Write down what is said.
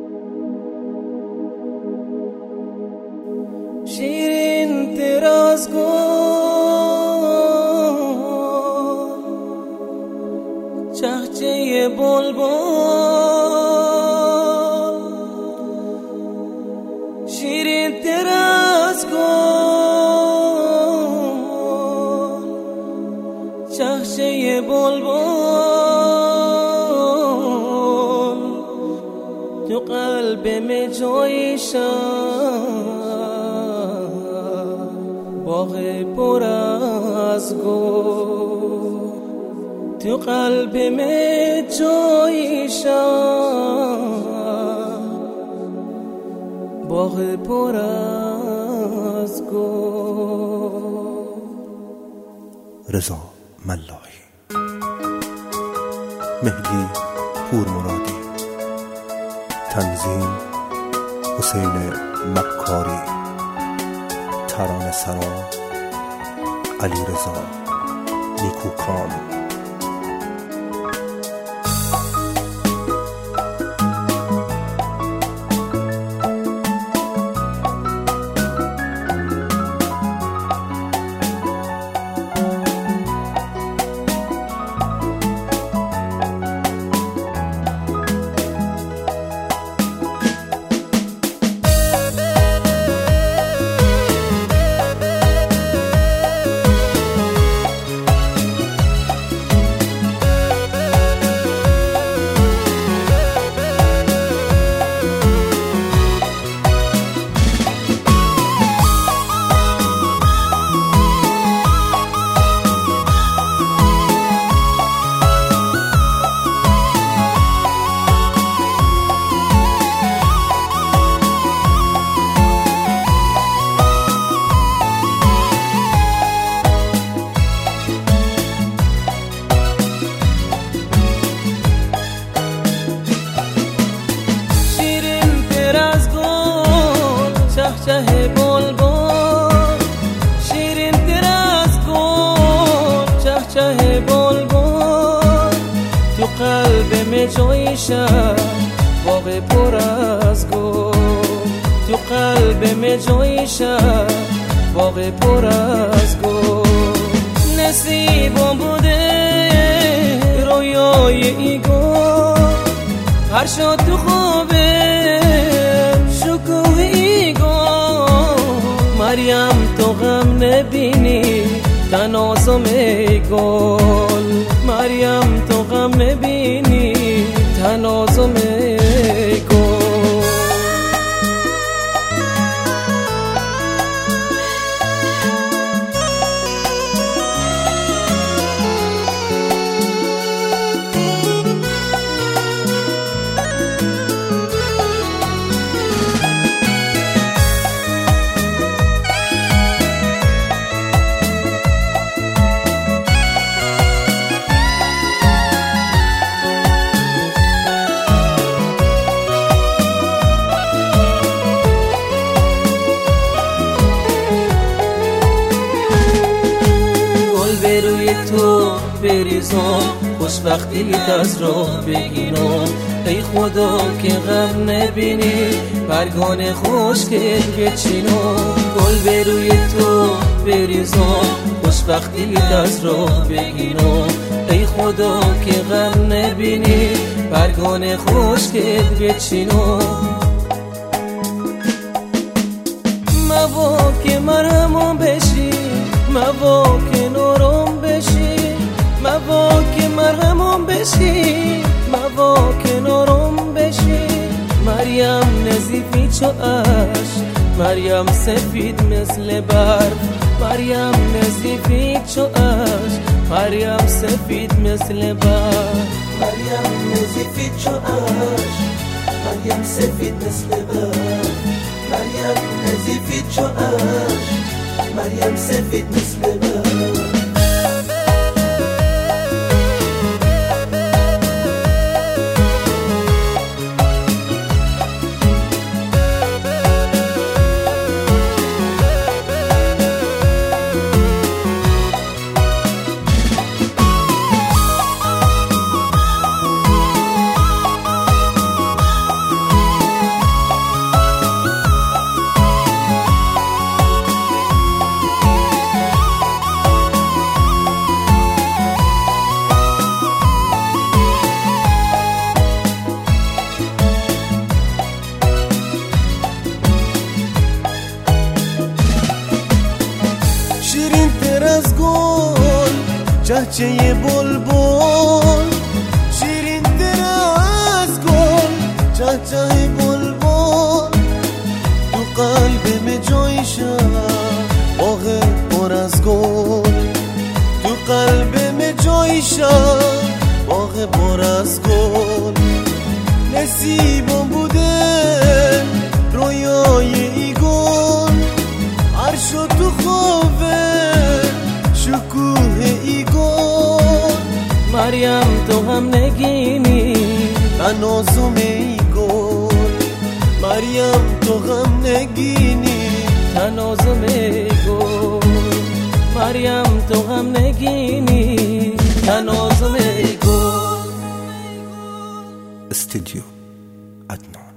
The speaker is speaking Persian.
شیرین تراز گل چهچه بلبل، شیرین تراز گل چهچه بلبل، تو قلبم جایشم باغ پر از گل، تو قلبم جایشم باغ پر از گل. رضا ملاحی، مهدی پورمرادی، تنظیم حسین مکاری، ترانه سرا علیرضا نیکوکان. چهچه بلبل، شیرین تر از گل چهچه بلبل، تو قلبم جایشم باغ پر از گل، تو قلبم جایشم باغ پر از گل. نصیبم بوده رویای ای گل، هر شد تو خوبه شکوه ای گل. مریم تو غم نبینی تنازم ای گل، مریم تو غم نبینی تنازم ای گل. روی تو بریزم خوشبختیت از راه بگیرم، ای خدا که غم نبینی برگان خوشگل بچینم. گل به روی تو بریزم خوشبختیت از راه بگیرم، ای خدا که غم نبینی برگان خوشگل بچینم. موا که مرهمم بشی، موا که نورم بشی، موا که مرهمم بشی، موا که نورم بشی. مریم نظیفی چو عشق، مریم سفید مثل برف، مریم نظیفی چو عشق، مریم سفید مثل برف. مریم نظیفی چو عشق، مریم سفید مثل برف، مریم نظیفی چو عشق، مریم سفید مثل برف. بچه بلبل، شیرین دل از گل، چهچه بلبل، تو قلبم جایشم باغ پر از گل، تو قلبم جایشم باغ پر از گل. نصیبم بوده رویای ای گل، عرش و تو خوبه شکوه ای گل. مریم تو هم نگینی تنازم ای گل، مریم تو هم نگینی تنازم ای گل، مریم تو هم نگینی تنازم ای گل. استودیو عدنان.